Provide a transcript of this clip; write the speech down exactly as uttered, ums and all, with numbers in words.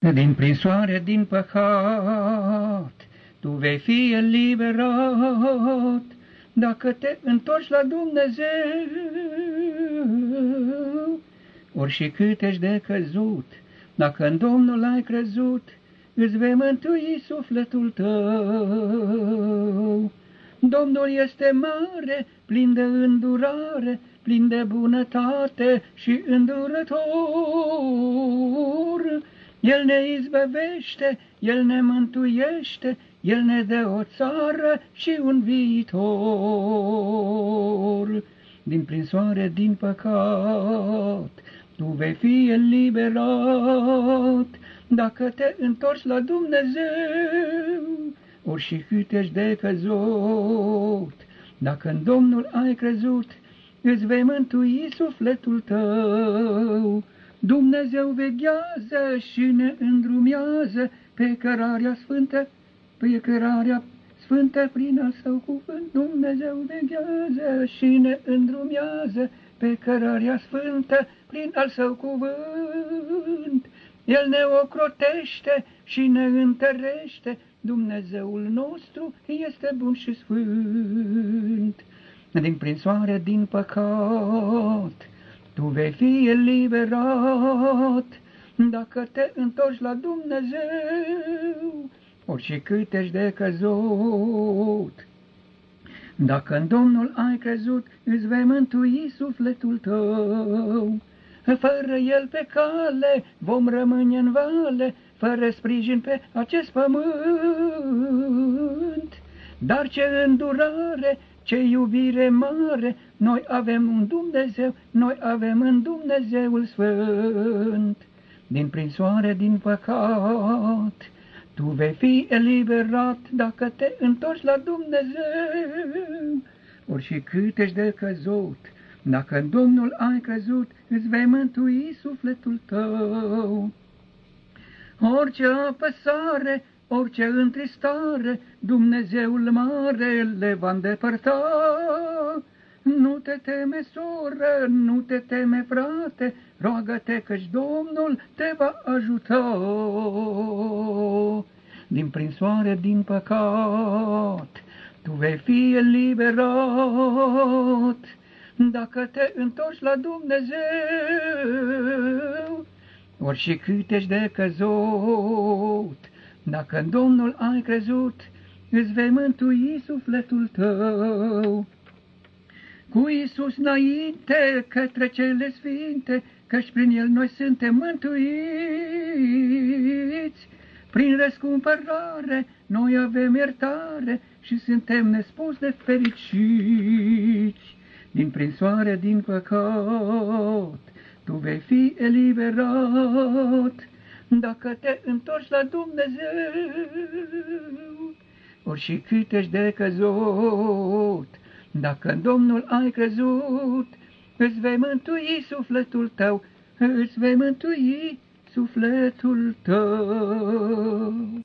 Din prinsoare, din păcat, tu vei fi eliberat, dacă te întorci la Dumnezeu. Ori și cât ești de căzut, dacă în Domnul ai crezut, îți vei mântui sufletul tău. Domnul este mare, plin de îndurare, plin de bunătate și îndurător. El ne izbăvește, El ne mântuiește, El ne dă o țară și un viitor. Din prinsoare, din păcat, tu vei fi eliberat, dacă te întorci la Dumnezeu. Ori și cât ești de căzut, dacă în Domnul ai crezut, îți vei mântui sufletul tău. Dumnezeu veghează și ne îndrumează pe cărarea sfântă, pe cărarea sfântă prin al său cuvânt. Dumnezeu veghează și ne îndrumează pe cărarea sfântă prin al său cuvânt. El ne ocrotește și ne întărește, Dumnezeul nostru este bun și sfânt. Din prinsoare, din păcat, tu vei fi eliberat, dacă te întorci la Dumnezeu. Ori și cât ești de căzut, dacă în Domnul ai crezut, îți vei mântui sufletul tău. Fără El pe cale vom rămâne în vale, fără sprijin pe acest pământ. Dar ce îndurare, ce iubire mare, noi avem un Dumnezeu, noi avem în Dumnezeul Sfânt. Din prinsoare, din păcat, tu vei fi eliberat, dacă te întorci la Dumnezeu. Ori și cât ești de căzut, dacă în Domnul ai crezut, îți vei mântui sufletul tău. Orice apăsare, orice întristare, Dumnezeul mare le va îndepărta. Nu te teme, soră, nu te teme, frate, roagă-te căci Domnul te va ajuta. Din prinsoare, din păcat, tu vei fi eliberat, dacă te întorci la Dumnezeu. Ori și cât ești de căzut, dacă în Domnul ai crezut, îți vei mântui sufletul tău. Cu Iisus înainte, către cele sfinte, căci prin El noi suntem mântuiți. Prin răscumpărare noi avem iertare și suntem nespus de fericiți. Din prinsoare, din păcat, tu vei fi eliberat, dacă te întorci la Dumnezeu. Ori și cât ești de căzut, dacă în Domnul ai crezut, îți vei mântui sufletul tău, îți vei mântui sufletul tău.